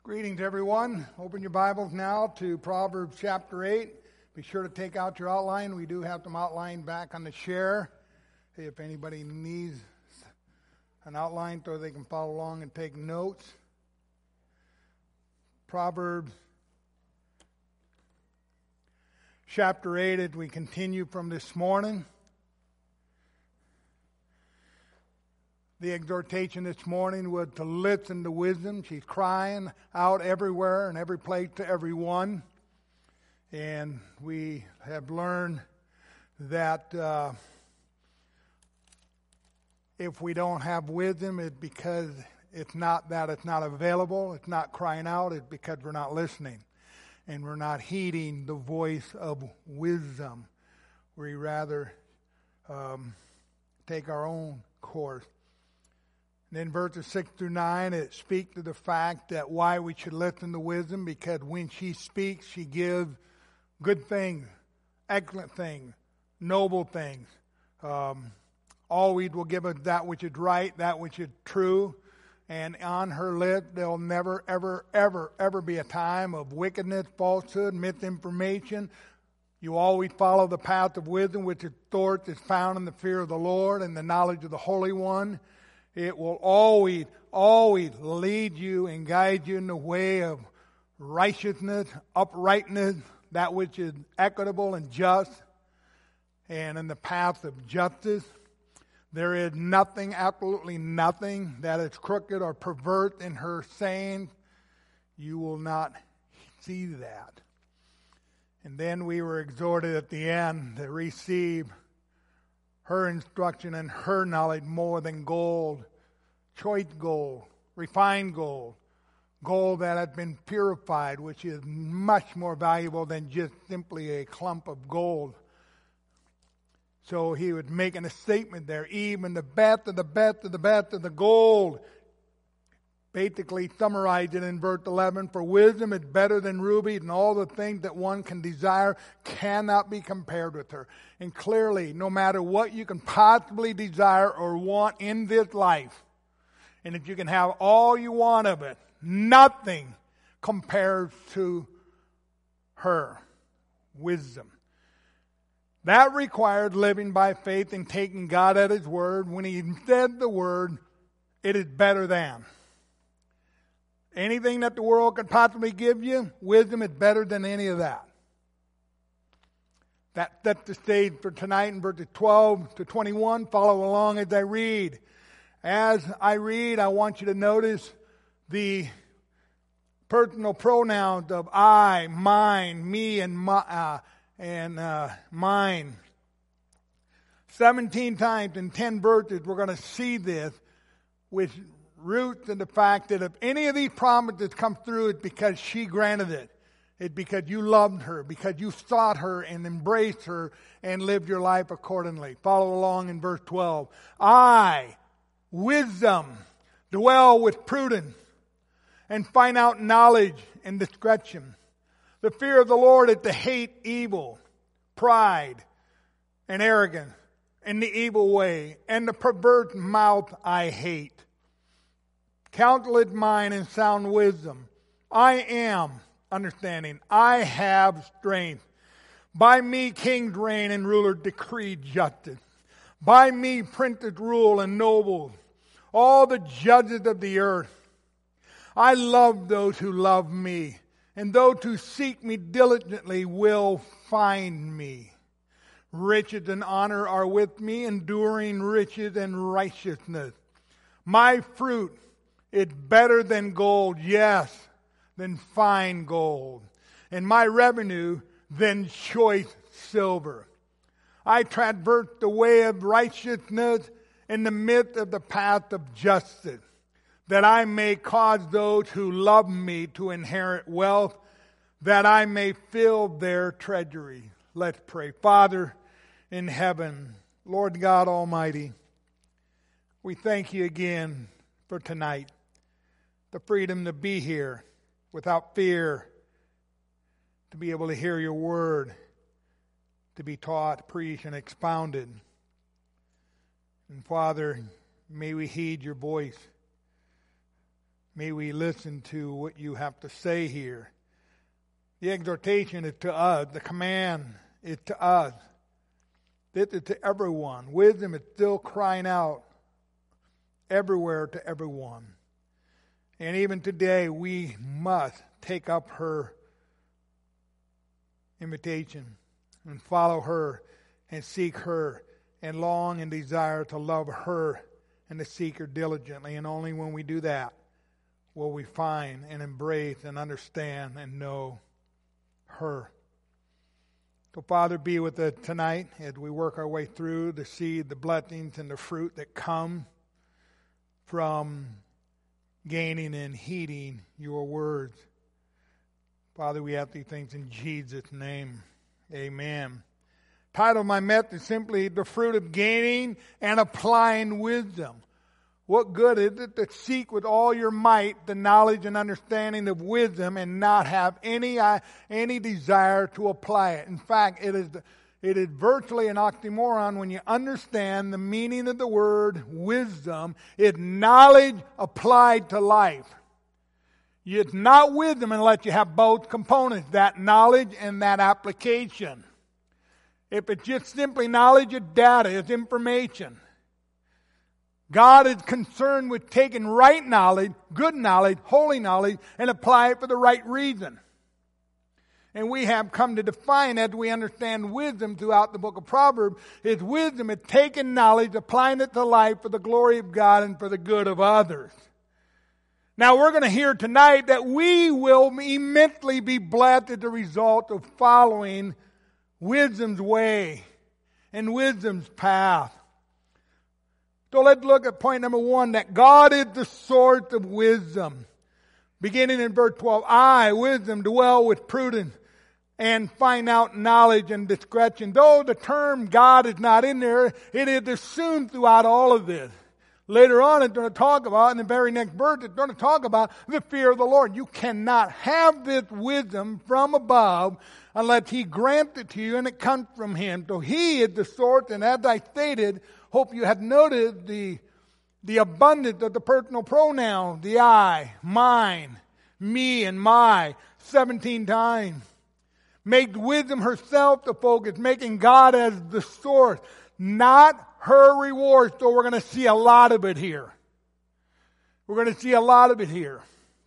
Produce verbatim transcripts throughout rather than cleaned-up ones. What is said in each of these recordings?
Greetings, everyone. Open your Bibles now to Proverbs chapter eight. Be sure to take out your outline. We do have some outline back on the share. If anybody needs an outline so they can follow along and take notes. Proverbs chapter eight, as we continue from this morning. The exhortation this morning was to listen to wisdom. She's crying out everywhere and every place to everyone. And we have learned that uh, if we don't have wisdom, it's because it's not that it's not available. It's not crying out. It's because we're not listening. And we're not heeding the voice of wisdom. We rather um, take our own course. And then verses six through nine, it speaks to the fact that why we should listen to wisdom, because when she speaks, she gives good things, excellent things, noble things. Um, always will give us that which is right, that which is true. And on her lips, there'll never, ever, ever, ever be a time of wickedness, falsehood, misinformation. You always follow the path of wisdom, which is thought is found in the fear of the Lord and the knowledge of the Holy One. It will always, always lead you and guide you in the way of righteousness, uprightness, that which is equitable and just, and in the path of justice. There is nothing, absolutely nothing that is crooked or perverse in her saying. You will not see that. And then we were exhorted at the end to receive her instruction and her knowledge more than gold, choice gold, refined gold, gold that has been purified, which is much more valuable than just simply a clump of gold. So he was making a statement there, even the best of the best of the best of the gold. Basically summarized it in verse eleven, for wisdom is better than rubies, and all the things that one can desire cannot be compared with her. And clearly, no matter what you can possibly desire or want in this life, and if you can have all you want of it, nothing compares to her wisdom. That required living by faith and taking God at His word. When He said the word, it is better than. Anything that the world could possibly give you, wisdom is better than any of that. That sets the stage for tonight in verses twelve to twenty-one. Follow along as I read. As I read, I want you to notice the personal pronouns of I, mine, me, and my, uh, and uh, mine. Seventeen times in ten verses, we're going to see this, which roots in the fact that if any of these promises come through, it's because she granted it. It's because you loved her, because you sought her and embraced her and lived your life accordingly. Follow along in verse twelve. I, wisdom, dwell with prudence and find out knowledge and discretion. The fear of the Lord is to hate evil, pride, and arrogance, and the evil way, and the perverse mouth I hate. Counsel is mine and sound wisdom. I am understanding. I have strength. By me kings reign and rulers decree justice. By me princes rule and nobles, all the judges of the earth. I love those who love me, and those who seek me diligently will find me. Riches and honor are with me, enduring riches and righteousness. My fruit is better than gold, yes, than fine gold, and my revenue than choice silver. I traverse the way of righteousness in the midst of the path of justice, that I may cause those who love me to inherit wealth, that I may fill their treasury. Let's pray. Father in heaven, Lord God Almighty, we thank you again for tonight, the freedom to be here without fear, to be able to hear your word, to be taught, preached, and expounded. And Father, may we heed your voice. May we listen to what you have to say here. The exhortation is to us. The command is to us. This is to everyone. Wisdom is still crying out everywhere to everyone. And even today, we must take up her invitation and follow her and seek her and long and desire to love her and to seek her diligently. And only when we do that will we find and embrace and understand and know her. So, Father, be with us tonight as we work our way through to see the blessings and the fruit that come from gaining and heeding your words. Father, we ask these things in Jesus' name. Amen. Title of my message is simply The Fruit of Gaining and Applying Wisdom. What good is it to seek with all your might the knowledge and understanding of wisdom and not have any uh, any desire to apply it? In fact, it is it is virtually an oxymoron when you understand the meaning of the word wisdom. It's knowledge applied to life. It's not wisdom unless you have both components, that knowledge and that application. If it's just simply knowledge, it's data, it's information. God is concerned with taking right knowledge, good knowledge, holy knowledge, and apply it for the right reason. And we have come to define, as we understand wisdom throughout the book of Proverbs, is wisdom is taking knowledge, applying it to life for the glory of God and for the good of others. Now we're going to hear tonight that we will immensely be blessed as a result of following wisdom's way and wisdom's path. So let's look at point number one, that God is the source of wisdom. Beginning in verse twelve, I, wisdom, dwell with prudence and find out knowledge and discretion. Though the term God is not in there, it is assumed throughout all of this. Later on, it's going to talk about, in the very next verse, it's going to talk about the fear of the Lord. You cannot have this wisdom from above unless He grants it to you and it comes from Him. So He is the source, and as I stated, hope you have noted the, the abundance of the personal pronouns, the I, mine, me, and my, seventeen times. Make wisdom herself the focus, making God as the source, not her reward. So we're going to see a lot of it here. We're going to see a lot of it here.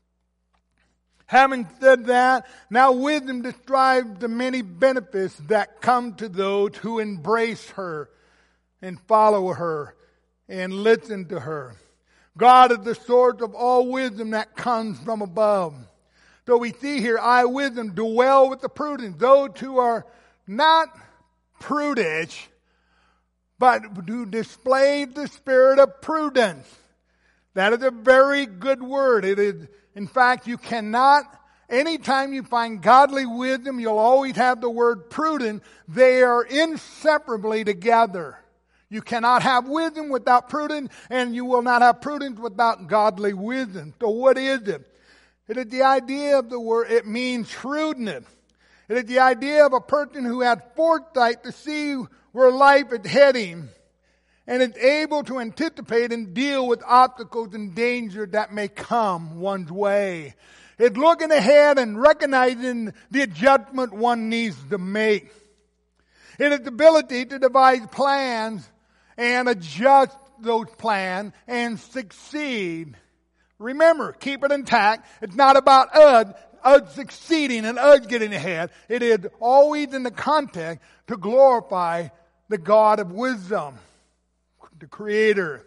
Having said that, now wisdom describes the many benefits that come to those who embrace her and follow her and listen to her. God is the source of all wisdom that comes from above. So we see here, I, wisdom, dwell with the prudent. Those who are not prudish, but who display the spirit of prudence. That is a very good word. It is, in fact, you cannot, anytime you find godly wisdom, you'll always have the word prudent. They are inseparably together. You cannot have wisdom without prudence, and you will not have prudence without godly wisdom. So what is it? It is the idea of the word, it means shrewdness. It is the idea of a person who has foresight to see where life is heading and is able to anticipate and deal with obstacles and danger that may come one's way. It's looking ahead and recognizing the adjustment one needs to make. It is the ability to devise plans and adjust those plans and succeed. Remember, keep it intact. It's not about us, us succeeding and us getting ahead. It is always in the context to glorify the God of wisdom, the Creator.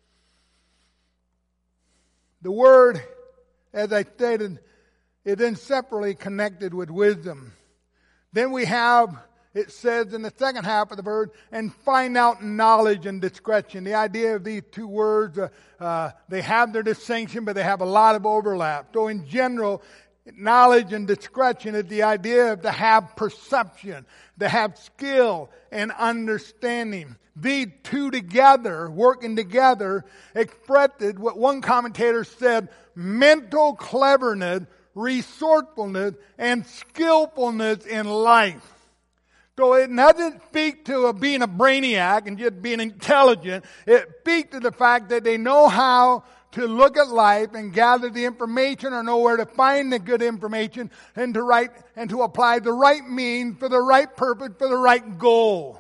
The Word, as I stated, is inseparably connected with wisdom. Then we have, it says in the second half of the verse, and find out knowledge and discretion. The idea of these two words, uh, uh, they have their distinction, but they have a lot of overlap. So in general, knowledge and discretion is the idea of to have perception, to have skill and understanding. These two together, working together, expressed what one commentator said, mental cleverness, resourcefulness, and skillfulness in life. So it doesn't speak to a being a brainiac and just being intelligent. It speaks to the fact that they know how to look at life and gather the information or know where to find the good information and to write and to apply the right means for the right purpose, for the right goal.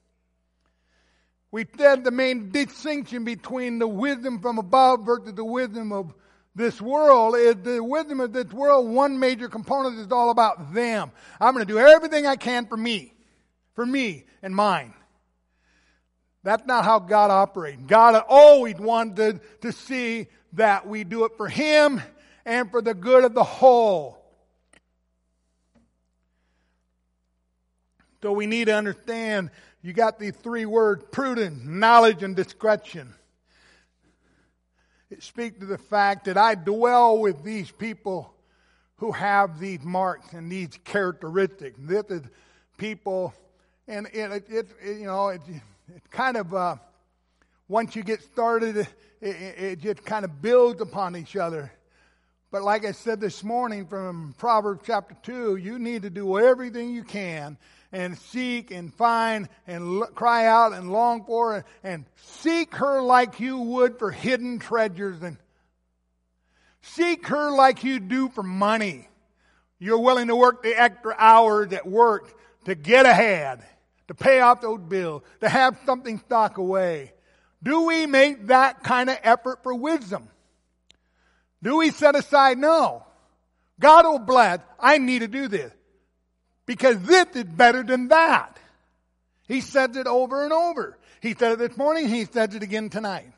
We said the main distinction between the wisdom from above versus the wisdom of this world is the wisdom of this world. One major component is all about them. I'm going to do everything I can for me, for me and mine. That's not how God operates. God always wanted to see that we do it for Him and for the good of the whole. So we need to understand, you got these three words, prudence, knowledge, and discretion. It speaks to the fact that I dwell with these people who have these marks and these characteristics. This is people, and it, it, it, it you know, it, it kind of, uh, once you get started, it, it, it just kind of builds upon each other. But like I said this morning from Proverbs chapter two, you need to do everything you can and seek and find and look, cry out and long for and, and seek her like you would for hidden treasures, and seek her like you do for money. You're willing to work the extra hours at work to get ahead, to pay off those bills, to have something stock away. Do we make that kind of effort for wisdom? Do we set aside, no, God will bless, I need to do this, because this is better than that. He says it over and over. He said it this morning, he says it again tonight.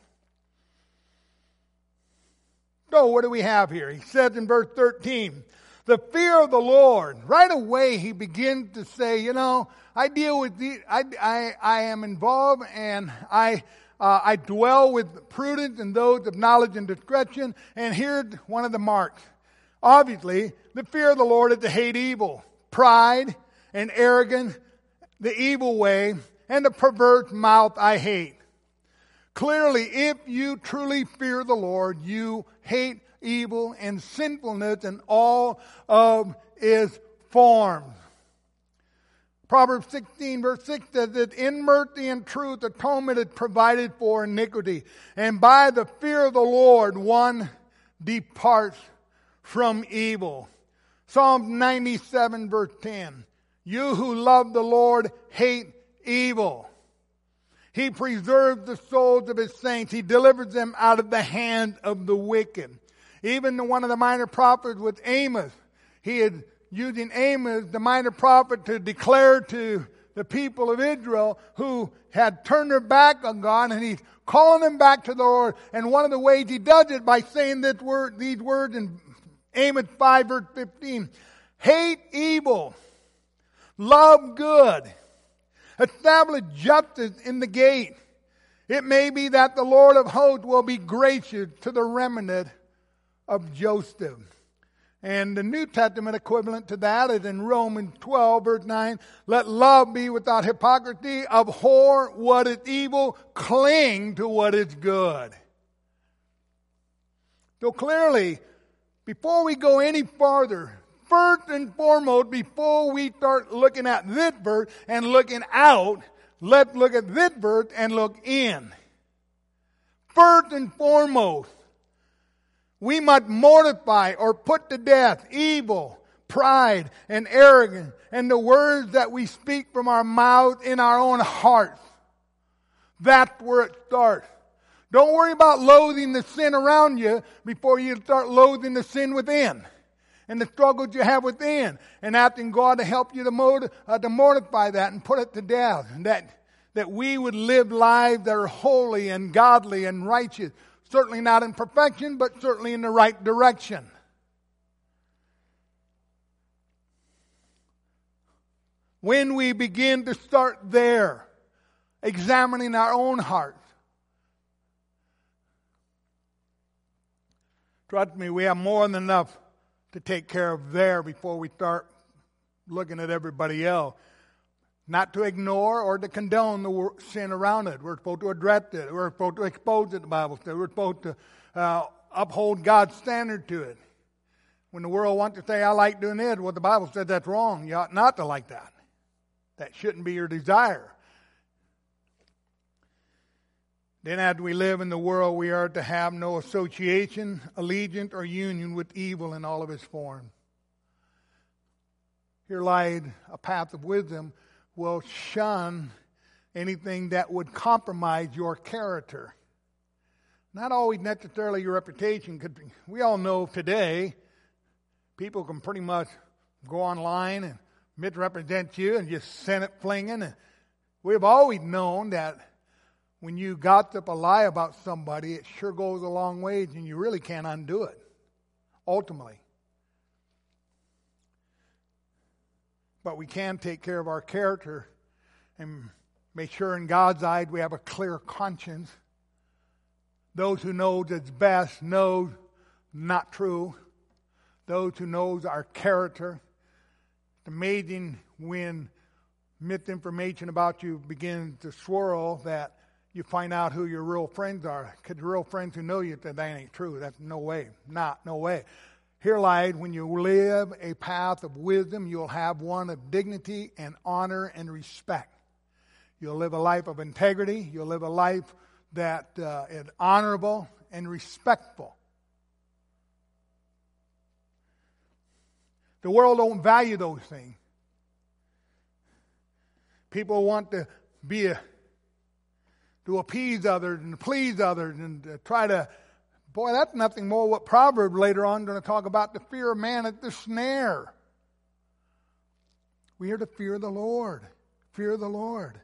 So what do we have here? He says in verse thirteen, the fear of the Lord. Right away he begins to say, you know, I deal with the, I, I, I am involved and I, uh, I dwell with prudence and those of knowledge and discretion. And here's one of the marks. Obviously, the fear of the Lord is to hate evil, pride and arrogance, the evil way, and the perverse mouth I hate. Clearly, if you truly fear the Lord, you hate evil and sinfulness in all of its forms. Proverbs sixteen verse six says that in mercy and truth atonement is provided for iniquity, and by the fear of the Lord one departs from evil. Psalm ninety-seven verse ten. You who love the Lord hate evil. He preserves the souls of His saints. He delivers them out of the hand of the wicked. Even the, one of the minor prophets with Amos, he is using Amos, the minor prophet, to declare to the people of Israel who had turned their back on God, and he's calling them back to the Lord. And one of the ways he does it by saying this word, these words in Amos five verse fifteen. Hate evil, love good, establish justice in the gate. It may be that the Lord of hosts will be gracious to the remnant of Joseph. And the New Testament equivalent to that is in Romans twelve verse nine. Let love be without hypocrisy. Abhor what is evil. Cling to what is good. So clearly, before we go any farther, first and foremost, before we start looking at this verse and looking out, let's look at this verse and look in. First and foremost, we must mortify or put to death evil, pride, and arrogance, and the words that we speak from our mouth in our own hearts. That's where it starts. Don't worry about loathing the sin around you before you start loathing the sin within and the struggles you have within, and asking God to help you to, mod- uh, to mortify that and put it to death. And that, that we would live lives that are holy and godly and righteous. Certainly not in perfection, but certainly in the right direction. When we begin to start there, examining our own hearts, trust me, we have more than enough to take care of there before we start looking at everybody else. Not to ignore or to condone the sin around it. We're supposed to address it. We're supposed to expose it, the Bible says. We're supposed to uh, uphold God's standard to it. When the world wants to say, I like doing this, well, the Bible says that's wrong. You ought not to like that. That shouldn't be your desire. Then as we live in the world, we are to have no association, allegiance, or union with evil in all of its form. Here lies a path of wisdom will shun anything that would compromise your character. Not always necessarily your reputation, because we all know today people can pretty much go online and misrepresent you and just send it flinging. And we've always known that when you gossip a lie about somebody, it sure goes a long way and you really can't undo it, ultimately. But we can take care of our character and make sure in God's eyes we have a clear conscience. Those who know that's best know not true. Those who knows our character. It's amazing when misinformation about you begins to swirl that you find out who your real friends are. Because real friends who know you, that that ain't true. That's no way. Not, no way. Here lies, when you live a path of wisdom, you'll have one of dignity and honor and respect. You'll live a life of integrity. You'll live a life that uh, is honorable and respectful. The world don't value those things. People want to be a, to appease others and to please others and to try to, boy, that's nothing more what Proverbs later on going to talk about. The fear of man is the snare. We are to fear the Lord. Fear the Lord.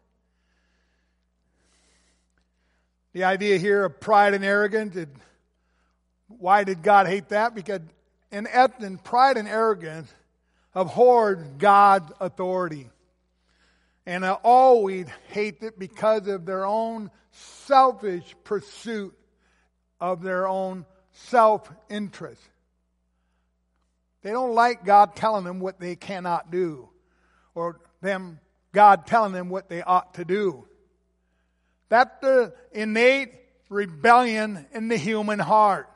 The idea here of pride and arrogance, it, why did God hate that? Because in essence, pride and arrogance abhorred God's authority. And I always hate it because of their own selfish pursuit of their own self-interest. They don't like God telling them what they cannot do, or them God telling them what they ought to do. That's the innate rebellion in the human heart.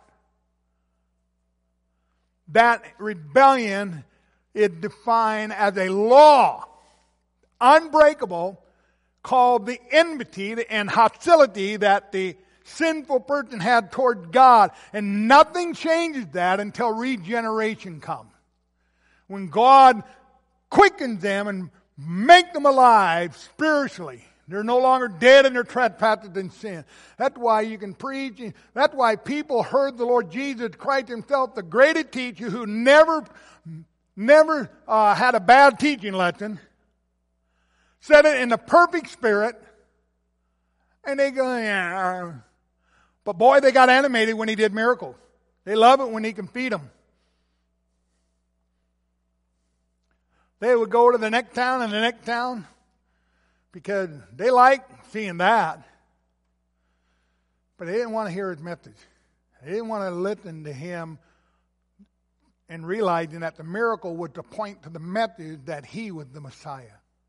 That rebellion is defined as a law, unbreakable, called the enmity and hostility that the sinful person had toward God. And nothing changes that until regeneration comes. When God quickens them and makes them alive spiritually. They're no longer dead in their trespasses and sin. That's why you can preach. That's why people heard the Lord Jesus Christ himself, the greatest teacher who never, never uh, had a bad teaching lesson, said it in the perfect spirit. And they go, yeah. But boy, they got animated when he did miracles. They love it when he can feed them. They would go to the next town and the next town because they like seeing that. But they didn't want to hear his message. They didn't want to listen to him and realizing that the miracle was to point to the message that he was the Messiah.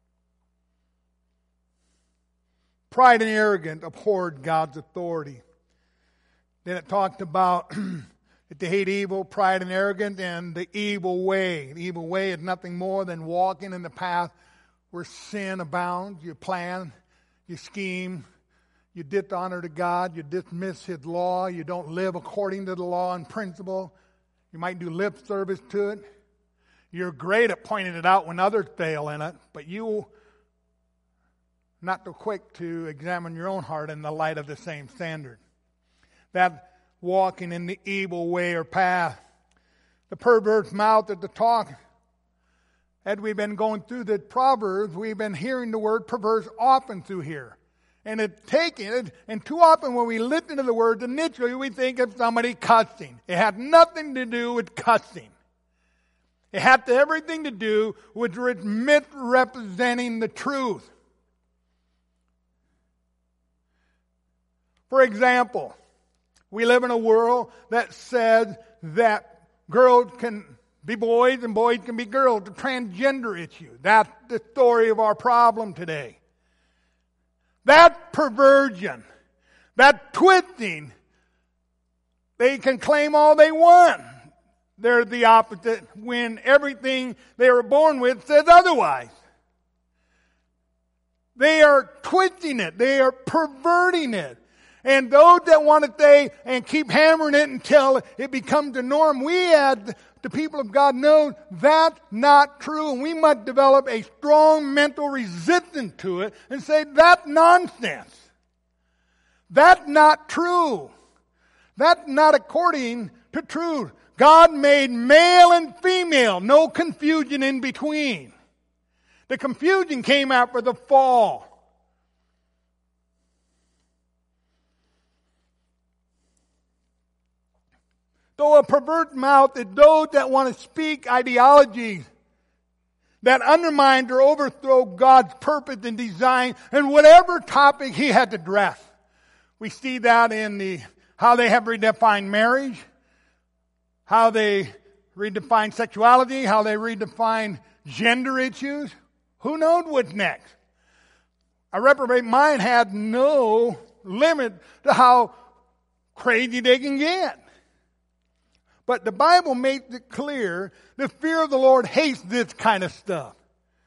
Pride and arrogance abhorred God's authority. Then it talked about that they hate evil, pride and arrogance, and the evil way. The evil way is nothing more than walking in the path where sin abounds. You plan, you scheme, you dishonor to God, you dismiss his law, you don't live according to the law and principle. You might do lip service to it. You're great at pointing it out when others fail in it, but you not so quick to examine your own heart in the light of the same standard. That walking in the evil way or path. The perverse mouth at the talk. As we've been going through the Proverbs, we've been hearing the word perverse often through here. And it's taken it, and too often when we listen to the words, initially we think of somebody cussing. It had nothing to do with cussing. It had to, everything to do with misrepresenting the truth. For example, we live in a world that says that girls can be boys and boys can be girls. The transgender issue. That's the story of our problem today. That perversion, that twisting, they can claim all they want. They're the opposite when everything they were born with says otherwise. They are twisting it. They are perverting it. And those that want to stay and keep hammering it until it becomes the norm, we as the people of God know that's not true. And we must develop a strong mental resistance to it and say, that's nonsense. That's not true. That's not according to truth. God made male and female, no confusion in between. The confusion came after the fall. Though a perverse mouth is those that want to speak ideologies that undermine or overthrow God's purpose and design in whatever topic He had to address. We see that in the how they have redefined marriage, how they redefine sexuality, how they redefine gender issues. Who knows what's next? A reprobate mind had no limit to how crazy they can get. But the Bible makes it clear the fear of the Lord hates this kind of stuff.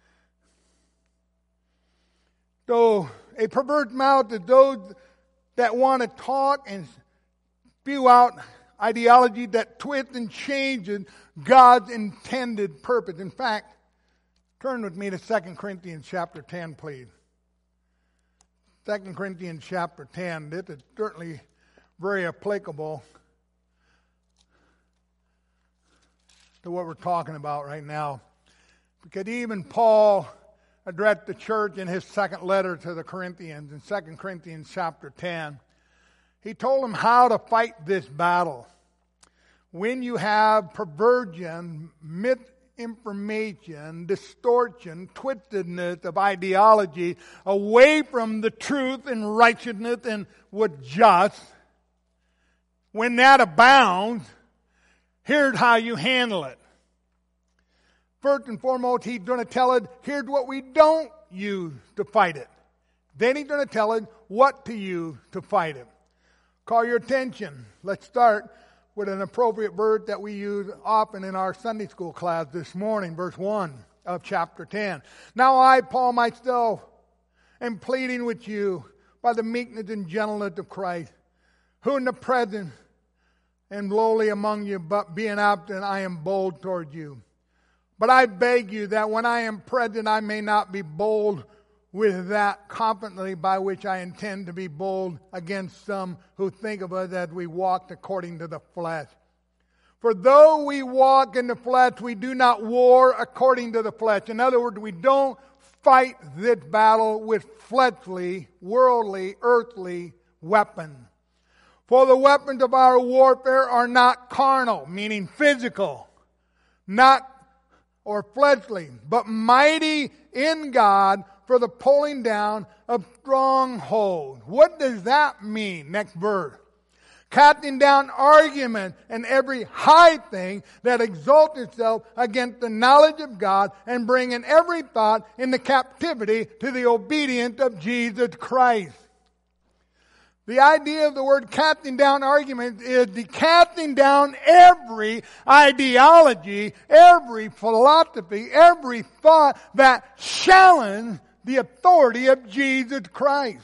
So a perverse mouth is those that want to talk and spew out ideology that twists and changes God's intended purpose. In fact, turn with me to Second Corinthians chapter ten, please. Second Corinthians chapter ten. This is certainly very applicable to what we're talking about right now. Because even Paul addressed the church in his second letter to the Corinthians in Second Corinthians chapter ten. He told them how to fight this battle. When you have perversion, misinformation, distortion, twistedness of ideology away from the truth and righteousness and what's just, when that abounds, here's how you handle it. First and foremost, he's going to tell it, here's what we don't use to fight it. Then he's going to tell it what to use to fight it. Call your attention. Let's start with an appropriate verse that we use often in our Sunday school class this morning, verse one of chapter ten. Now I, Paul, myself, am pleading with you by the meekness and gentleness of Christ, who in the present and lowly among you, but being absent, I am bold toward you. But I beg you that when I am present, I may not be bold with that confidently by which I intend to be bold against some who think of us as we walked according to the flesh. For though we walk in the flesh, we do not war according to the flesh. In other words, we don't fight this battle with fleshly, worldly, earthly weapons. For the weapons of our warfare are not carnal, meaning physical, not or fleshly, but mighty in God for the pulling down of strongholds. What does that mean? Next verse. Casting down argument and every high thing that exalts itself against the knowledge of God, and bringing every thought into captivity to the obedience of Jesus Christ. The idea of the word casting down argument is the casting down every ideology, every philosophy, every thought that challenges the authority of Jesus Christ.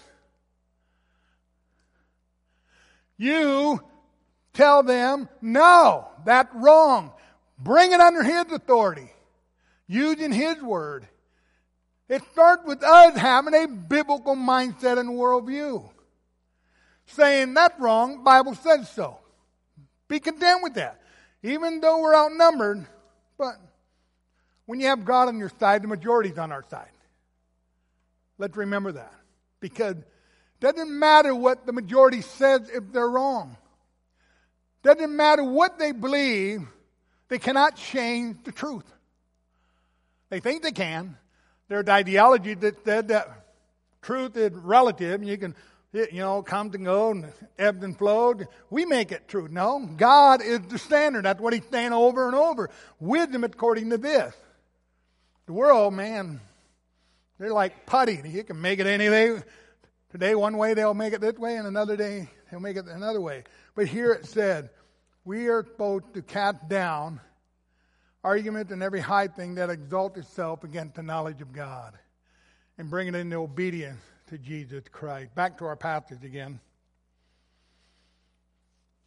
You tell them, no, that's wrong. Bring it under His authority, using His word. It starts with us having a biblical mindset and worldview. Saying that's wrong, the Bible says so. Be content with that. Even though we're outnumbered, but when you have God on your side, the majority's on our side. Let's remember that. Because it doesn't matter what the majority says if they're wrong. Doesn't matter what they believe, they cannot change the truth. They think they can. There's ideology that said that truth is relative and you can, you know, come and go and ebb and flow. We make it true. No, God is the standard. That's what He's saying over and over. Wisdom according to this. The world, man, they're like putty. You can make it any day. Today one way they'll make it this way, and another day they'll make it another way. But here it said, we are supposed to cast down argument and every high thing that exalts itself against the knowledge of God, and bring it into obedience to Jesus Christ. Back to our passage again.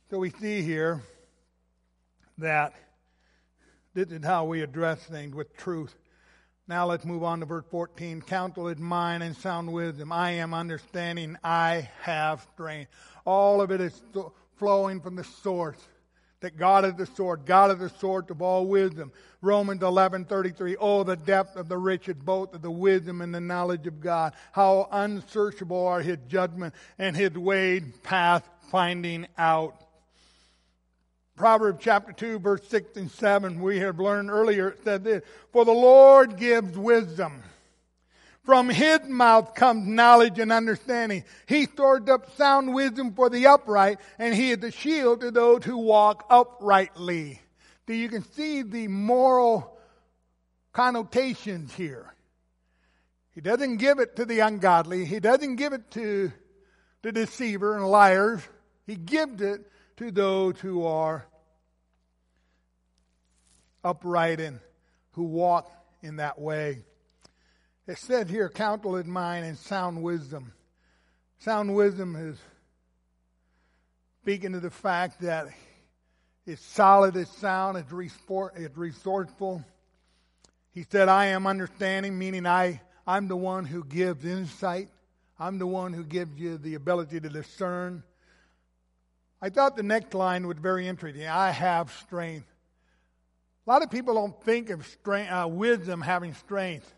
So we see here that this is how we address things with truth. Now let's move on to verse fourteen. Counsel is mine and sound wisdom. I am understanding. I have strength. All of it is flowing from the source. That God is the source. God is the source of all wisdom. Romans eleven thirty-three. Oh, the depth of the riches, both of the wisdom and the knowledge of God. How unsearchable are His judgment and His way path finding out. Proverbs chapter two, verse six and seven, we have learned earlier, it said this, for the Lord gives wisdom. From His mouth comes knowledge and understanding. He stores up sound wisdom for the upright, and He is the shield to those who walk uprightly. So you can see the moral connotations here. He doesn't give it to the ungodly. He doesn't give it to the deceiver and liars. He gives it to those who are upright and who walk in that way. It said here, counsel is mine and sound wisdom. Sound wisdom is speaking to the fact that it's solid, it's sound, it's resourceful. He said, I am understanding, meaning I, I'm the one who gives insight. I'm the one who gives you the ability to discern. I thought the next line was very interesting. I have strength. A lot of people don't think of strength, uh, wisdom having strength.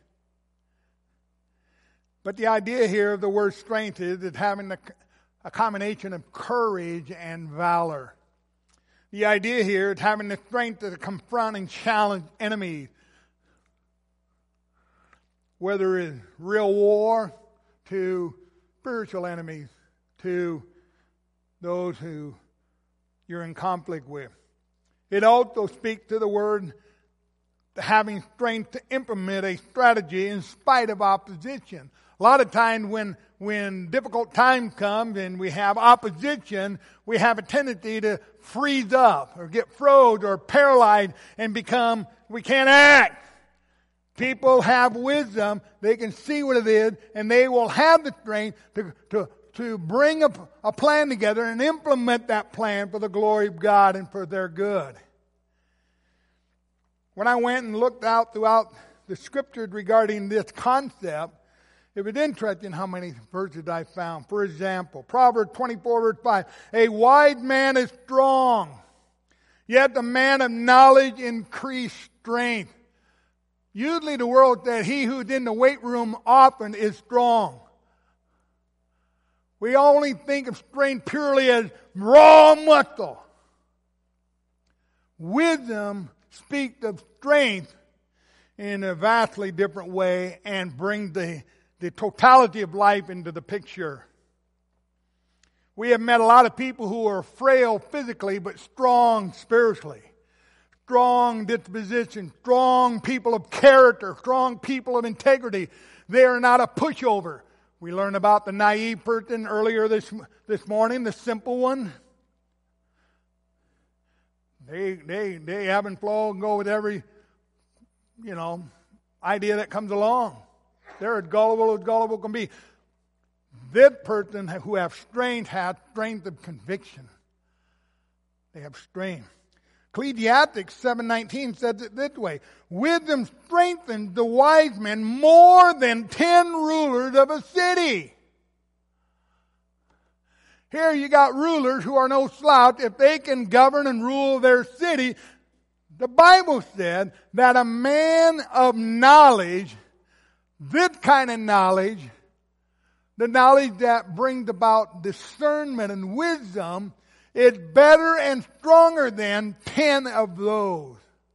But the idea here of the word strength is it's having a, a combination of courage and valor. The idea here is having the strength to confront and challenge enemies. Whether it's real war to spiritual enemies, to those who you're in conflict with. It also speaks to the word having strength to implement a strategy in spite of opposition. A lot of times when, when difficult times come and we have opposition, we have a tendency to freeze up or get froze or paralyzed and become, we can't act. People have wisdom, they can see what it is, and they will have the strength to, to to bring a, a plan together and implement that plan for the glory of God and for their good. When I went and looked out throughout the scriptures regarding this concept, it was interesting how many verses I found. For example, Proverbs twenty-four, verse five, a wise man is strong, yet the man of knowledge increase strength. Usually the world said he who's in the weight room often is strong. We only think of strength purely as raw muscle. Wisdom speaks of strength in a vastly different way and brings the, the totality of life into the picture. We have met a lot of people who are frail physically but strong spiritually. Strong disposition, strong people of character, strong people of integrity. They are not a pushover. We learned about the naive person earlier this this morning, the simple one. They they they have and flow and go with every, you know, idea that comes along. They're as gullible as gullible can be. This person who have strength has strength of conviction. They have strength. Ecclesiastes seven nineteen says it this way, wisdom strengthens the wise man more than ten rulers of a city. Here you got rulers who are no slouch. If they can govern and rule their city, the Bible said that a man of knowledge, this kind of knowledge, the knowledge that brings about discernment and wisdom, is better and stronger than ten of those.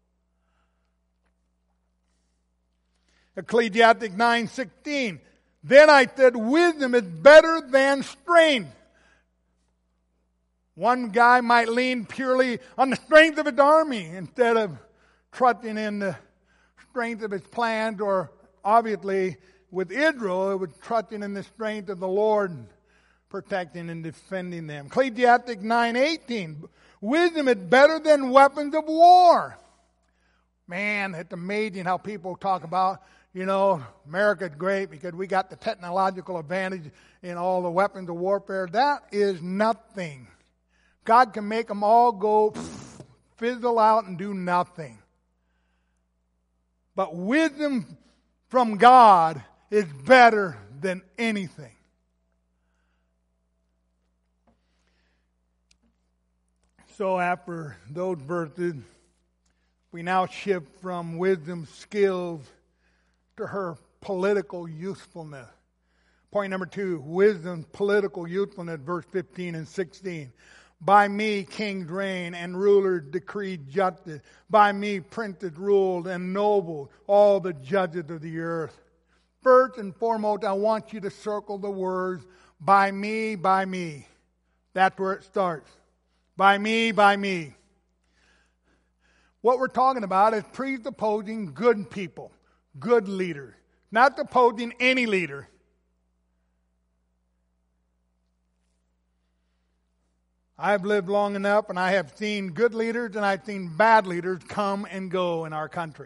Ecclesiastes nine sixteen. Then I said, wisdom is better than strength. One guy might lean purely on the strength of his army instead of trusting in the strength of his plans, or obviously with Israel, it was trusting in the strength of the Lord, protecting and defending them. Ecclesiastes nine eighteen. Wisdom is better than weapons of war. Man, it's amazing how people talk about, you know, America's great because we got the technological advantage in all the weapons of warfare. That is nothing God can make them all go pff, fizzle out and do nothing. But wisdom from God is better than anything. So after those verses, we now shift from wisdom's skills to her political usefulness. Point number two, wisdom's political usefulness, verse fifteen and sixteen. By me kings reign and rulers decreed justice. By me princes ruled and nobles, all the judges of the earth. First and foremost, I want you to circle the words, by me, by me. That's where it starts. By me, by me. What we're talking about is presupposing good people, good leaders. Not supposing any leader. I've lived long enough and I have seen good leaders and I've seen bad leaders come and go in our country.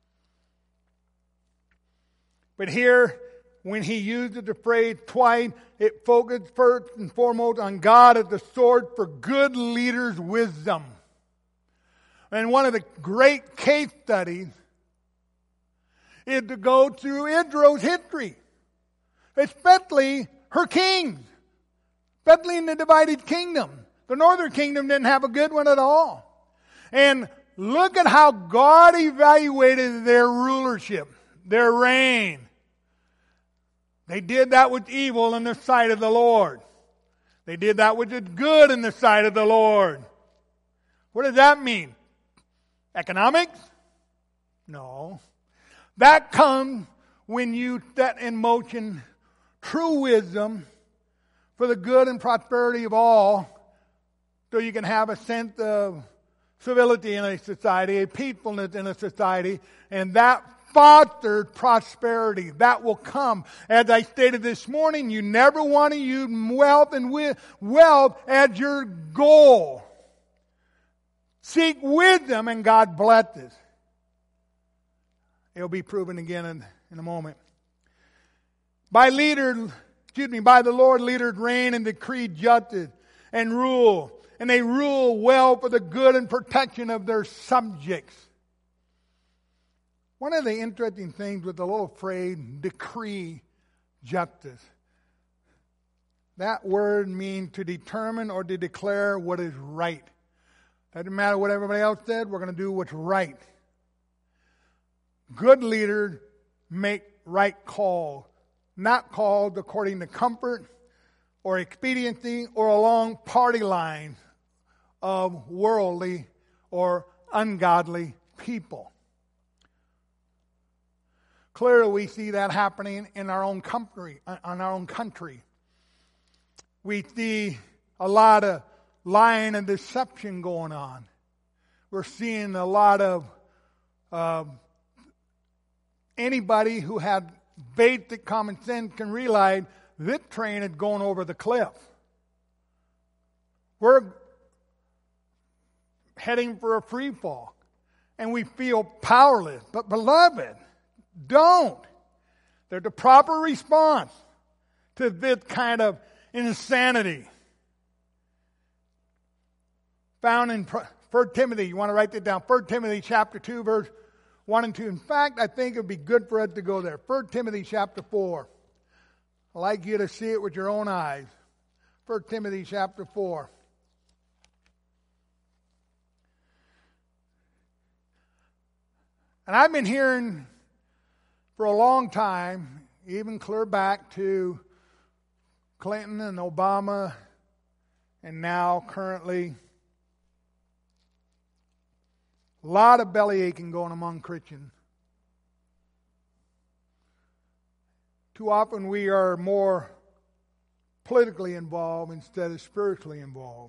But here, when he uses the phrase twice, it focuses first and foremost on God as the source for good leaders' wisdom. And one of the great case studies is to go through Israel's history, especially her kings, especially in the divided kingdom. The northern kingdom didn't have a good one at all. And look at how God evaluated their rulership, their reign. They did that with evil in the sight of the Lord. They did that which is good in the sight of the Lord. What does that mean? Economics? No. That comes when you set in motion true wisdom for the good and prosperity of all, so you can have a sense of civility in a society, a peacefulness in a society, and that fostered prosperity. That will come. As I stated this morning, you never want to use wealth and wi- wealth as your goal. Seek wisdom and God blesses. It'll be proven again in, in a moment. By leaders, excuse me, by the Lord leaders reign and decree justice and rule. And they rule well for the good and protection of their subjects. One of the interesting things with the little phrase, decree justice. That word means to determine or to declare what is right. Doesn't matter what everybody else said, we're going to do what's right. Good leaders make right calls, not calls according to comfort or expediency or along party lines of worldly or ungodly people. Clearly, we see that happening in our own country. On our own country, we see a lot of lying and deception going on. We're seeing a lot of uh, anybody who had basic common sense can realize this train is going over the cliff. We're heading for a free fall, and we feel powerless. But beloved, don't. There's a proper response to this kind of insanity. Found in First Timothy, you want to write that down, First Timothy chapter two, verse one and two. In fact, I think it would be good for us to go there. First Timothy chapter four. I'd like you to see it with your own eyes. First Timothy chapter four. And I've been hearing for a long time, even clear back to Clinton and Obama, and now currently, a lot of belly aching going among Christians. Too often we are more politically involved instead of spiritually involved.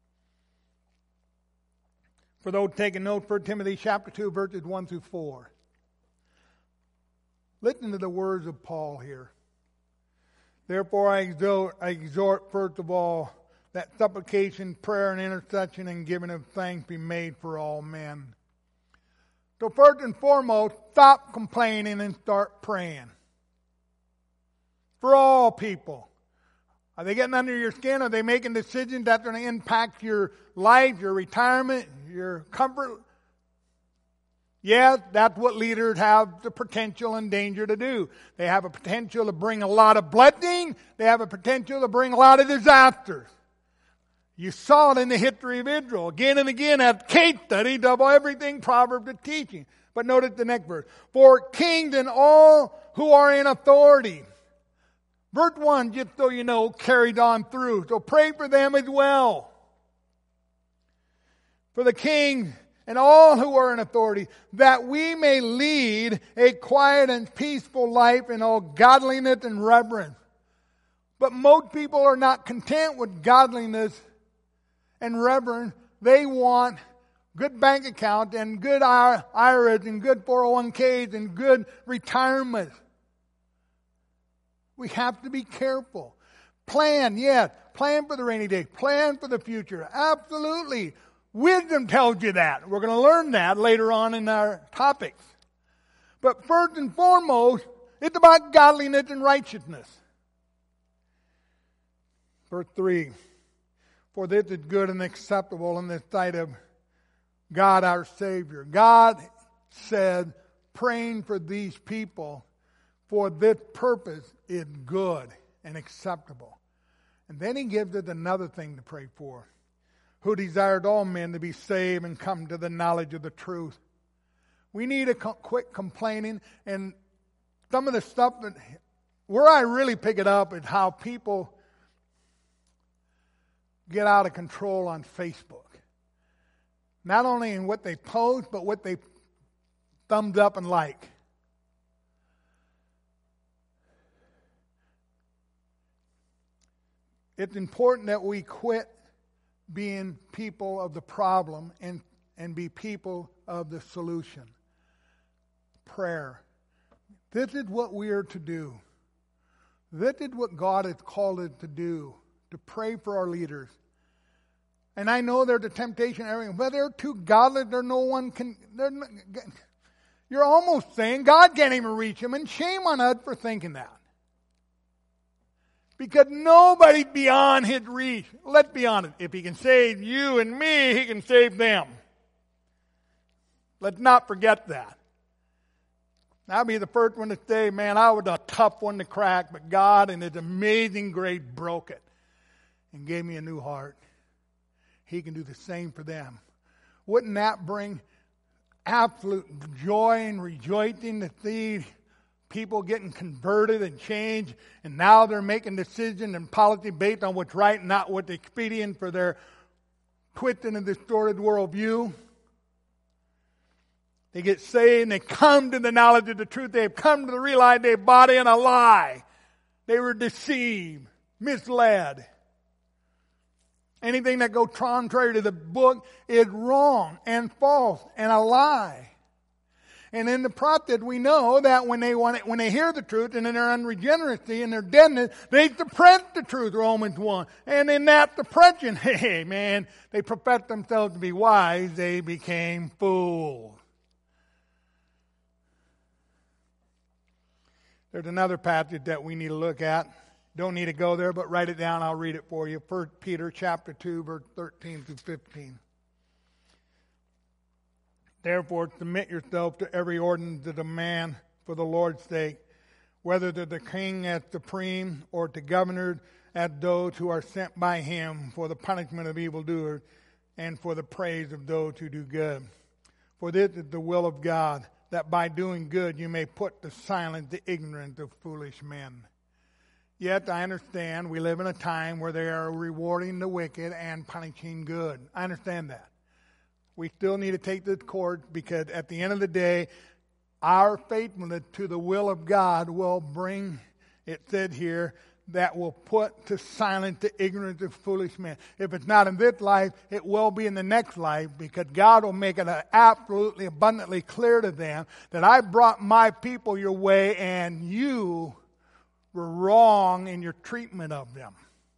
For those taking note, First Timothy chapter two, verses one through four. Listen to the words of Paul here. Therefore I exhort, I exhort first of all that supplication, prayer, and intercession and giving of thanks be made for all men. So first and foremost, stop complaining and start praying. For all people. Are they getting under your skin? Are they making decisions that are going to impact your life, your retirement, your comfort? Yes, that's what leaders have the potential and danger to do. They have a potential to bring a lot of blessing. They have a potential to bring a lot of disasters. You saw it in the history of Israel. Again and again, at case study, double everything Proverbs is teaching. But notice the next verse. For kings and all who are in authority. Verse one, just so you know, carried on through. So pray for them as well. For the king and all who are in authority, that we may lead a quiet and peaceful life in all godliness and reverence. But most people are not content with godliness and reverence. They want good bank account and good I R As and good four oh one k's and good retirement. We have to be careful. Plan, yes. Plan for the rainy day. Plan for the future. Absolutely. Wisdom tells you that. We're going to learn that later on in our topics. But first and foremost, it's about godliness and righteousness. Verse three. For this is good and acceptable in the sight of God our Savior. God said, praying for these people for this purpose is good and acceptable. And then he gives us another thing to pray for. Who desired all men to be saved and come to the knowledge of the truth. We need to co- quit complaining. And some of the stuff that, where I really pick it up is how people get out of control on Facebook. Not only in what they post, but what they thumbs up and like. It's important that we quit being people of the problem and, and be people of the solution. Prayer. This is what we are to do. This is what God has called us to do, to pray for our leaders. And I know there's a temptation, everything, but they're too godly, there no one can, not, you're almost saying God can't even reach them, and shame on us for thinking that. Because nobody's beyond his reach. Let's be honest. If he can save you and me, he can save them. Let's not forget that. I'll be the first one to say, man, I was a tough one to crack, but God in his amazing grace broke it and gave me a new heart. He can do the same for them. Wouldn't that bring absolute joy and rejoicing to see people getting converted and changed, and now they're making decisions and policy based on what's right and not what's expedient for their twisted and distorted worldview? They get saved and they come to the knowledge of the truth. They've come to realize they bought in a lie. They were deceived, misled. Anything that goes contrary to the book is wrong and false and a lie. And in the process, we know that when they want it, when they hear the truth and in their unregeneracy and their deadness, they suppress the truth, Romans one. And in that suppression, hey man, they profess themselves to be wise, they became fools. There's another passage that we need to look at. Don't need to go there, but write it down. I'll read it for you. First Peter chapter two, verse thirteen through fifteen. Therefore, submit yourself to every ordinance of the man for the Lord's sake, whether to the king as supreme or to governors as those who are sent by him for the punishment of evildoers and for the praise of those who do good. For this is the will of God, that by doing good you may put to silence the ignorance of foolish men. Yet I understand we live in a time where they are rewarding the wicked and punishing good. I understand that. We still need to take this course because at the end of the day, our faithfulness to the will of God will bring, it said here, that will put to silence the ignorance of foolish men. If it's not in this life, it will be in the next life, because God will make it absolutely abundantly clear to them that I brought my people your way and you were wrong in your treatment of them.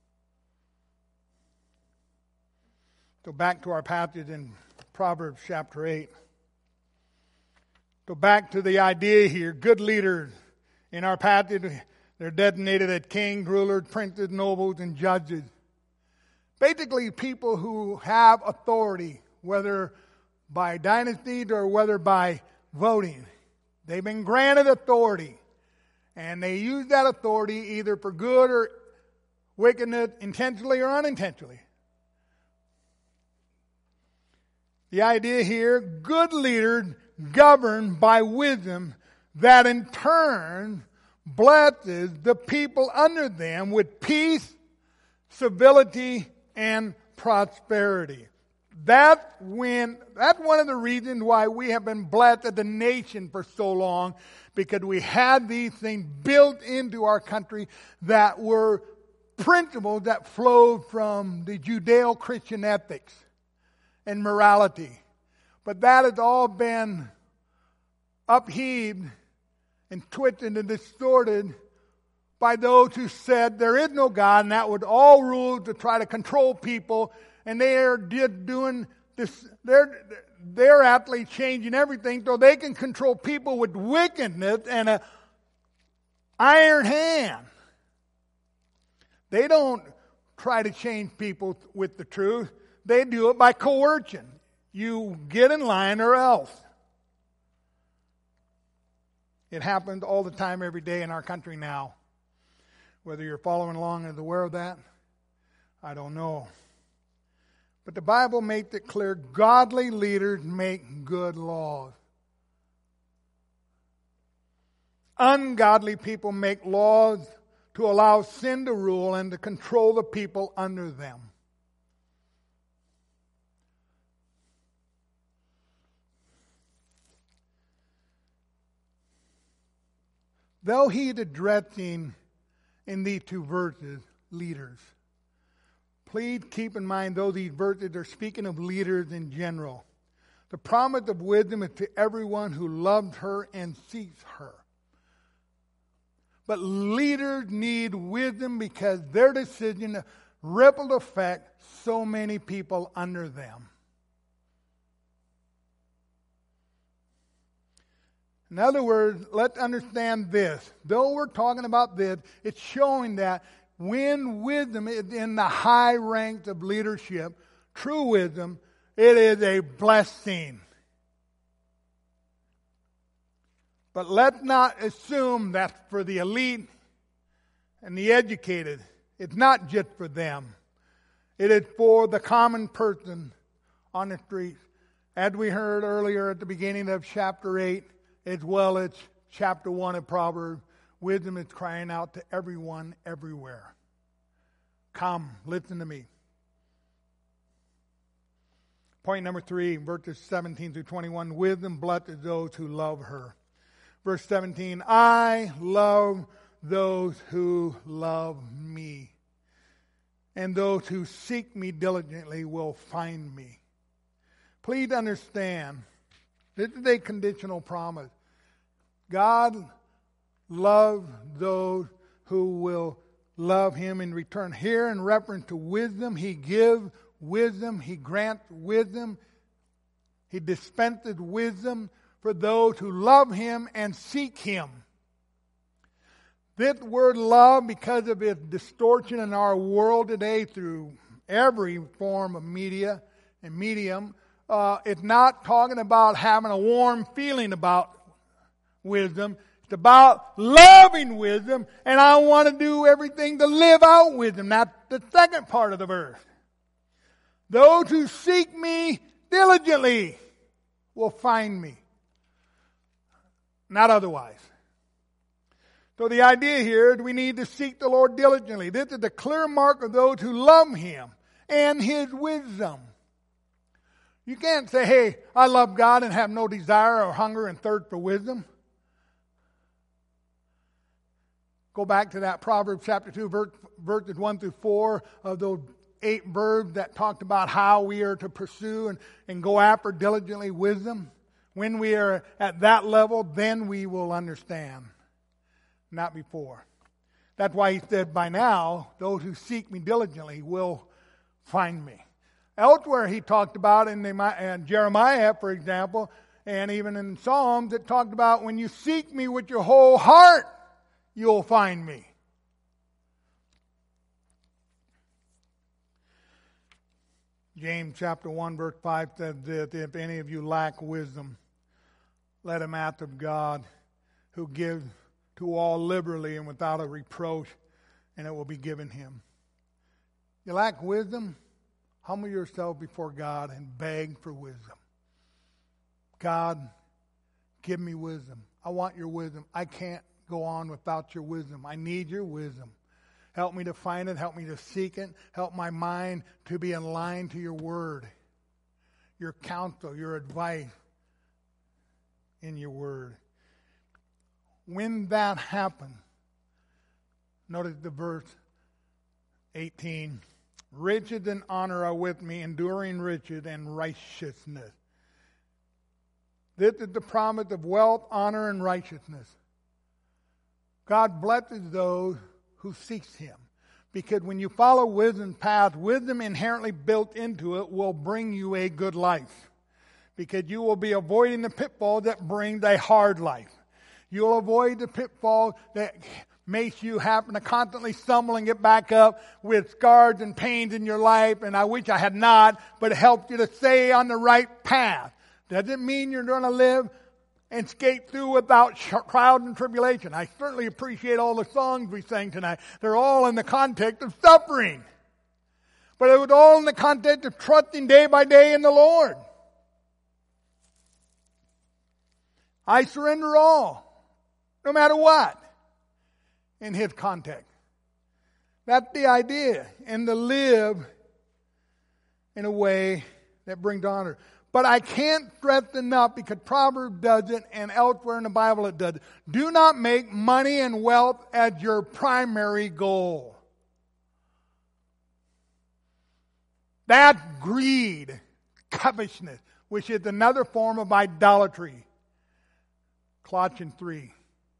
Go back to our passage in Proverbs chapter eight. Go back to the idea here. Good leaders. In our passage, They're designated as kings, rulers, princes, nobles, and judges. Basically, people who have authority, whether by dynasties or whether by voting. They've been granted authority. And they use that authority either for good or wickedness, intentionally or unintentionally. The idea here, good leaders govern by wisdom that in turn blesses the people under them with peace, civility, and prosperity. That's when, that's one of the reasons why we have been blessed as a nation for so long, because we had these things built into our country that were principles that flowed from the Judeo-Christian ethics and morality. But that has all been upheaved and twisted and distorted by those who said there is no God, and that was all rules to try to control people, and they are just doing this, they're, they're actually changing everything so they can control people with wickedness and an iron hand. They don't try to change people with the truth. They do it by coercion. You get in line or else. It happens all the time, every day in our country now. Whether you're following along and aware of that, I don't know. But the Bible makes it clear, godly leaders make good laws. Ungodly people make laws to allow sin to rule and to control the people under them. Though he is addressing in these two verses leaders, please keep in mind, though these verses are speaking of leaders in general, the promise of wisdom is to everyone who loves her and seeks her. But leaders need wisdom because their decision rippled affect so many people under them. In other words, let's understand this. Though we're talking about this, it's showing that when wisdom is in the high ranks of leadership, true wisdom, it is a blessing. But let's not assume that's for the elite and the educated. It's not just for them. It is for the common person on the streets. As we heard earlier at the beginning of chapter eight, as well as chapter one of Proverbs, wisdom is crying out to everyone, everywhere. Come, listen to me. Point number three, verses seventeen through twenty-one, wisdom blesses those who love her. Verse seventeen, I love those who love me, and those who seek me diligently will find me. Please understand, this is a conditional promise. God loves those who will love him in return. Here, in reference to wisdom, he gives wisdom, he grants wisdom, he dispenses wisdom for those who love him and seek him. This word love, because of its distortion in our world today through every form of media and medium, uh, it's not talking about having a warm feeling about wisdom. It's about loving wisdom, and I want to do everything to live out wisdom. That's the second part of the verse. Those who seek me diligently will find me. Not otherwise. So the idea here is we need to seek the Lord diligently. This is the clear mark of those who love him and his wisdom. You can't say, hey, I love God and have no desire or hunger and thirst for wisdom. Go back to that Proverbs chapter two, verses one through four of those eight verbs that talked about how we are to pursue and, and go after diligently wisdom. When we are at that level, then we will understand. Not before. That's why he said, by now, those who seek me diligently will find me. Elsewhere he talked about in, the, in Jeremiah, for example, and even in Psalms, it talked about when you seek me with your whole heart, you'll find me. James chapter one verse five says that if any of you lack wisdom, let him ask of God, who gives to all liberally and without a reproach, and it will be given him. You lack wisdom? Humble yourself before God and beg for wisdom. God, give me wisdom. I want your wisdom. I can't go on without your wisdom. I need your wisdom. Help me to find it. Help me to seek it. Help my mind to be in line to your word, your counsel, your advice in your word. When that happens, notice the verse eighteen. Riches and honor are with me, enduring riches and righteousness. This is the promise of wealth, honor, and righteousness. God blesses those who seeks him. Because when you follow wisdom's path, wisdom inherently built into it will bring you a good life. Because you will be avoiding the pitfall that brings a hard life. You'll avoid the pitfall that makes you happen to constantly stumble and get back up with scars and pains in your life. And I wish I had not, but it helps you to stay on the right path. Doesn't mean you're going to live and skate through without trials and tribulation. I certainly appreciate all the songs we sang tonight. They're all in the context of suffering. But it was all in the context of trusting day by day in the Lord. I surrender all, no matter what, in his context. That's the idea. And to live in a way that brings honor. But I can't stress enough, because Proverbs does it and elsewhere in the Bible it does it. Do not make money and wealth as your primary goal. That's greed, covetousness, which is another form of idolatry. Colossians three.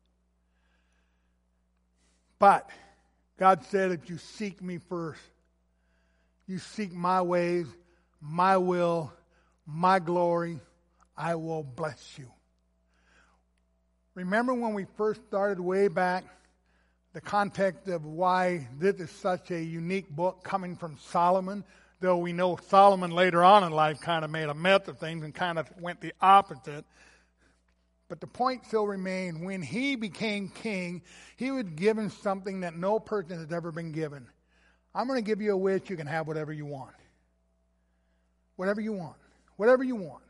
But God said, if you seek me first, you seek my ways, my will, my glory, I will bless you. Remember when we first started way back, the context of why this is such a unique book coming from Solomon, though we know Solomon later on in life kind of made a mess of things and kind of went the opposite. But the point still remained, when he became king, he was given something that no person has ever been given. I'm going to give you a wish, you can have whatever you want. Whatever you want. Whatever you want.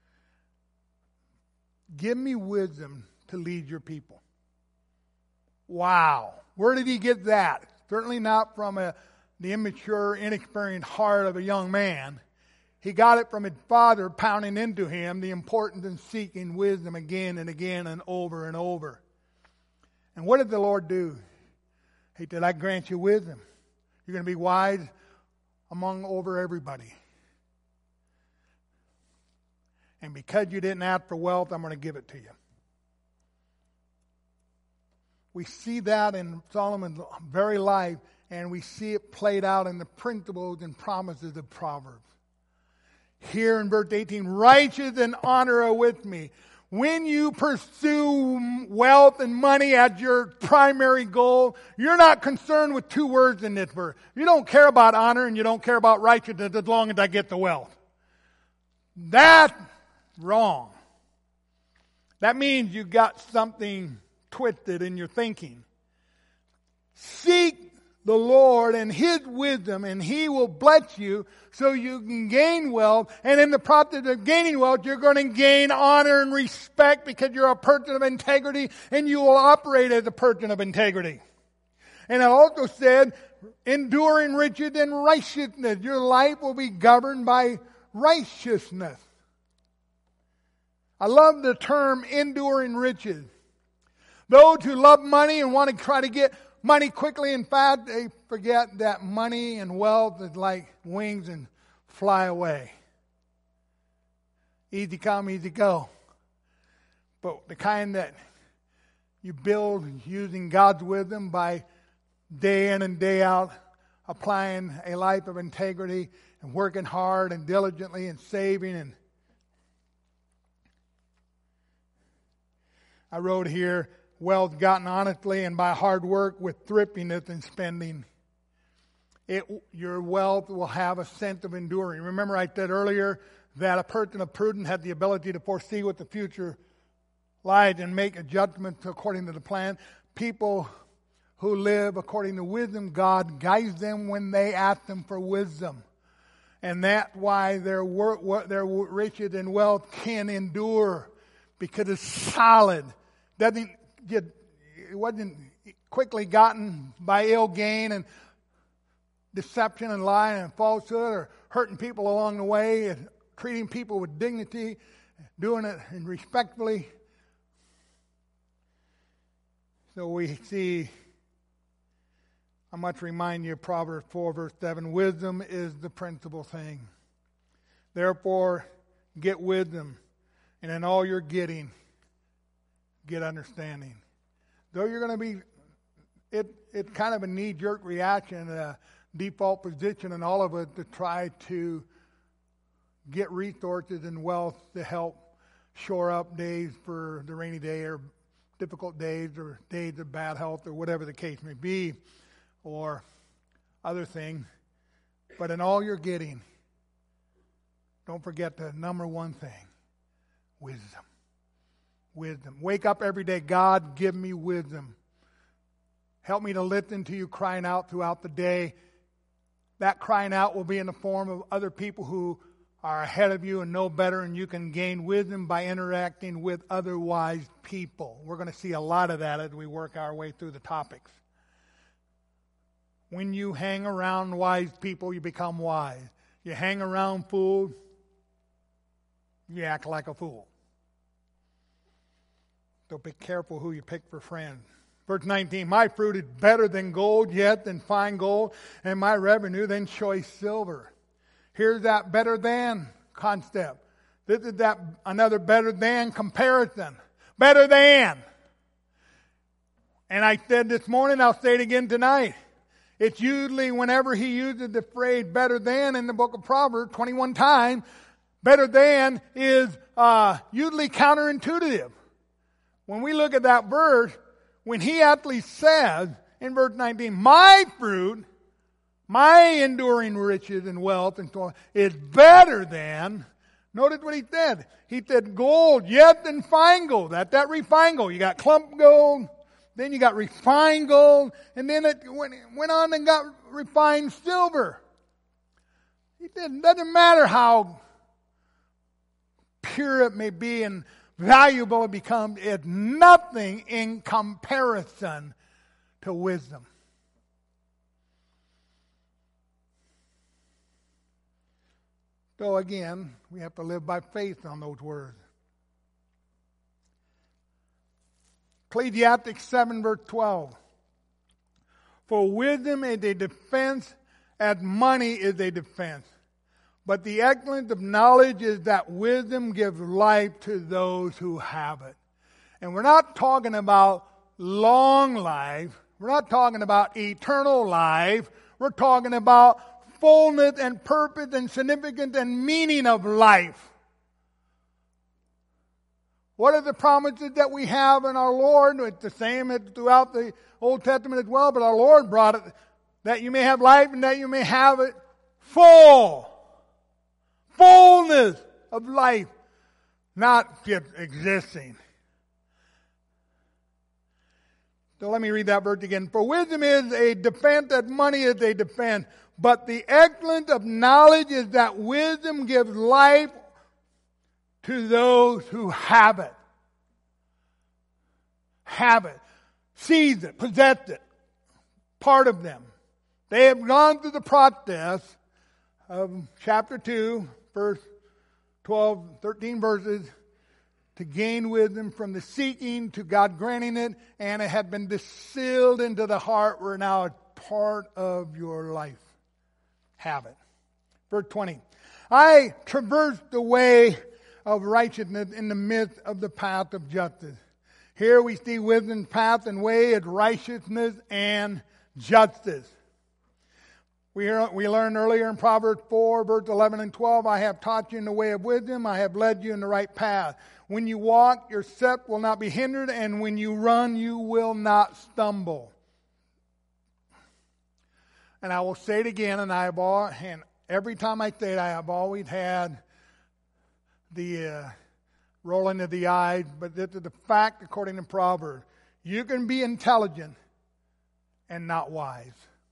Give me wisdom to lead your people. Wow. Where did he get that? Certainly not from a, the immature, inexperienced heart of a young man. He got it from his father pounding into him the importance in seeking wisdom again and again and over and over. And what did the Lord do? He said, I grant you wisdom. You're going to be wise among over everybody. And because you didn't ask for wealth, I'm going to give it to you. We see that in Solomon's very life, and we see it played out in the principles and promises of Proverbs. Here in verse eighteen, righteous and honor are with me. When you pursue wealth and money as your primary goal, you're not concerned with two words in this verse. You don't care about honor and you don't care about righteousness as long as I get the wealth. That's wrong. That means you got something twisted in your thinking. Seek the Lord and his wisdom, and he will bless you so you can gain wealth. And in the process of gaining wealth, you're going to gain honor and respect because you're a person of integrity, and you will operate as a person of integrity. And I also said, enduring riches and righteousness. Your life will be governed by righteousness. I love the term enduring riches. Those who love money and want to try to get money quickly and fast, they forget that money and wealth is like wings and fly away. Easy come, easy go. But the kind that you build using God's wisdom by day in and day out, applying a life of integrity and working hard and diligently and saving. And I wrote here, wealth gotten honestly and by hard work with thriftiness and spending it, your wealth will have a sense of enduring. Remember I said earlier that a person of prudence had the ability to foresee what the future lies and make adjustments according to the plan. People who live according to wisdom, God guides them when they ask them for wisdom. And that's why their, work, their riches and wealth can endure, because it's solid. Doesn't get, it wasn't quickly gotten by ill gain and deception and lying and falsehood, or hurting people along the way, and treating people with dignity, doing it respectfully. So we see, I must remind you of Proverbs four, verse seven, wisdom is the principal thing. Therefore, get wisdom, and in all you're getting, get understanding. Though you're going to be, it it's kind of a knee-jerk reaction, a default position in all of it to try to get resources and wealth to help shore up days for the rainy day, or difficult days, or days of bad health, or whatever the case may be, or other things. But in all you're getting, don't forget the number one thing, wisdom. Wisdom. Wake up every day, God, give me wisdom. Help me to listen to you crying out throughout the day. That crying out will be in the form of other people who are ahead of you and know better, and you can gain wisdom by interacting with other wise people. We're going to see a lot of that as we work our way through the topics. When you hang around wise people, you become wise. You hang around fools, you act like a fool. So be careful who you pick for friends. Verse nineteen, my fruit is better than gold, yet than fine gold, and my revenue than choice silver. Here's that better than concept. This is that another better than comparison. Better than. And I said this morning, I'll say it again tonight. It's usually whenever he uses the phrase better than in the book of Proverbs, twenty-one times, better than is uh, usually counterintuitive. When we look at that verse, when he actually says in verse nineteen, my fruit, my enduring riches and wealth and so on is better than, notice what he said. He said gold, yet than fine gold. That's that refined gold. You got clump gold, then you got refined gold, and then it went, went on and got refined silver. He said it doesn't matter how pure it may be and valuable it becomes, it's nothing in comparison to wisdom. So again, we have to live by faith on those words. Ecclesiastes seven verse twelve. For wisdom is a defense as money is a defense. But the excellence of knowledge is that wisdom gives life to those who have it. And we're not talking about long life. We're not talking about eternal life. We're talking about fullness and purpose and significance and meaning of life. What are the promises that we have in our Lord? It's the same throughout the Old Testament as well, but our Lord brought it, that you may have life and that you may have it full. Fullness of life, not just existing. So let me read that verse again. For wisdom is a defense, that money is a defense. But the excellence of knowledge is that wisdom gives life to those who have it. Have it. Seize it. Possess it. Part of them. They have gone through the process of chapter two, verse twelve, thirteen verses, to gain wisdom from the seeking to God granting it, and it had been distilled into the heart where now it's part of your life. Have it. Verse twenty. I traversed the way of righteousness in the midst of the path of justice. Here we see wisdom's path and way is righteousness and justice. We, hear, we learned earlier in Proverbs four, verse eleven and twelve, I have taught you in the way of wisdom, I have led you in the right path. When you walk, your step will not be hindered, and when you run, you will not stumble. And I will say it again, and I have all, and every time I say it, I have always had the uh, rolling of the eyes, but this is the fact according to Proverbs. You can be intelligent and not wise.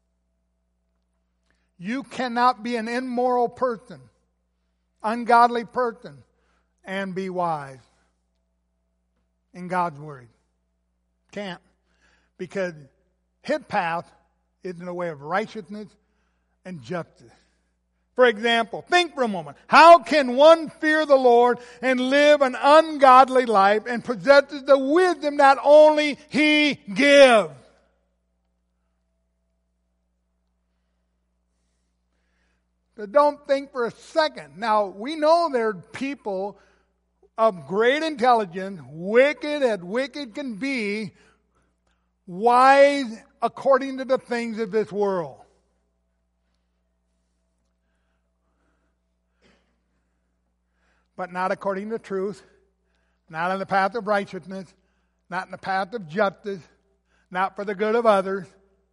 You cannot be an immoral person, ungodly person, and be wise in God's Word. Can't. Because His path is in the way of righteousness and justice. For example, think for a moment. How can one fear the Lord and live an ungodly life and possesses the wisdom that only He gives? So don't think for a second. Now, we know there are people of great intelligence, wicked as wicked can be, wise according to the things of this world. But not according to truth, not on the path of righteousness, not in the path of justice, not for the good of others.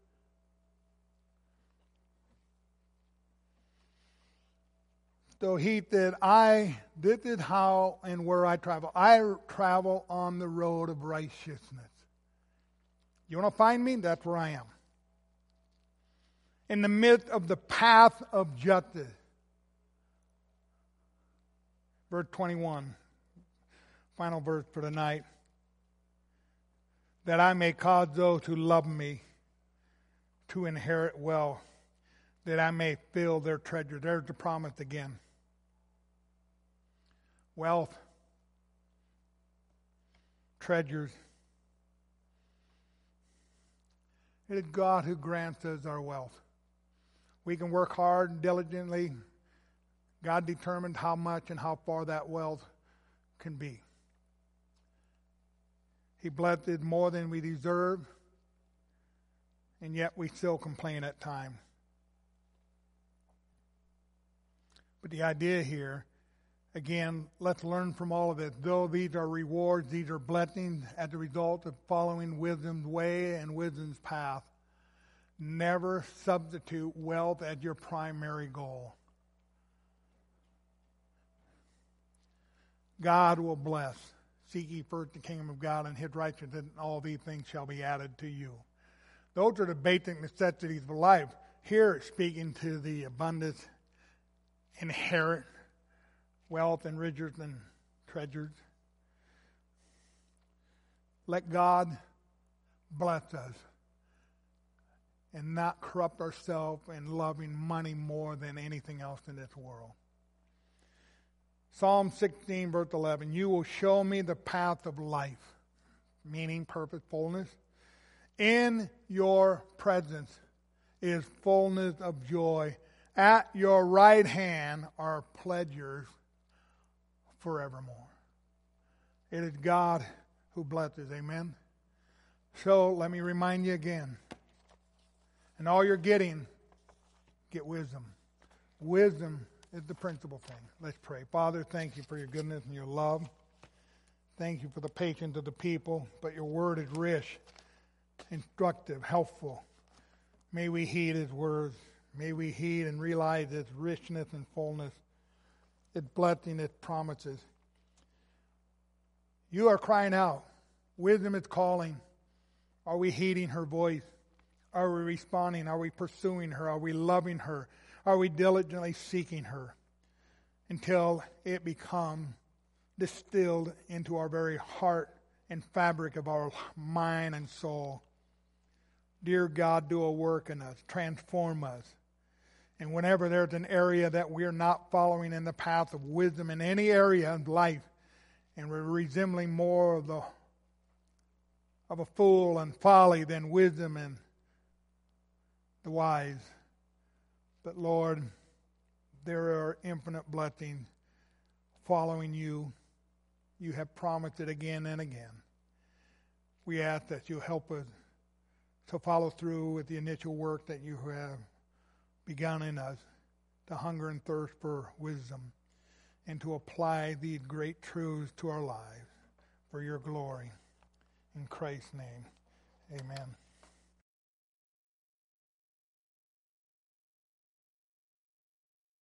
So he said, I, this is how and where I travel. I travel on the road of righteousness. You want to find me? That's where I am. In the midst of the path of justice. Verse twenty-one, final verse for tonight. That I may cause those who love me to inherit wealth, that I may fill their treasure. There's the promise again. Wealth, treasures. It is God who grants us our wealth. We can work hard and diligently. God determined how much and how far that wealth can be. He blessed more than we deserve, and yet we still complain at times. But the idea here, again, let's learn from all of this. Though these are rewards, these are blessings as a result of following wisdom's way and wisdom's path. Never substitute wealth as your primary goal. God will bless. Seek ye first the kingdom of God and His righteousness, and all these things shall be added to you. Those are the basic necessities of life. Here, speaking to the abundance, inherent wealth and riches and treasures. Let God bless us and not corrupt ourselves in loving money more than anything else in this world. Psalm sixteen, verse eleven, you will show me the path of life, meaning purposefulness. In your presence is fullness of joy. At your right hand are pleasures forevermore. It is God who blesses, amen? So let me remind you again. And all you're getting, get wisdom. Wisdom is the principal thing. Let's pray. Father, thank you for your goodness and your love. Thank you for the patience of the people. But your word is rich, instructive, helpful. May we heed His words. May we heed and realize its richness and fullness, its blessing, its promises. You are crying out. Wisdom is calling. Are we heeding her voice? Are we responding? Are we pursuing her? Are we loving her? Are we diligently seeking her until it becomes distilled into our very heart and fabric of our mind and soul? Dear God, do a work in us. Transform us. And whenever there's an area that we're not following in the path of wisdom in any area of life, and we're resembling more of the of a fool and folly than wisdom and the wise. But Lord, there are infinite blessings following you. You have promised it again and again. We ask that you help us to follow through with the initial work that you have begun in us, to hunger and thirst for wisdom, and to apply these great truths to our lives for your glory. In Christ's name, amen.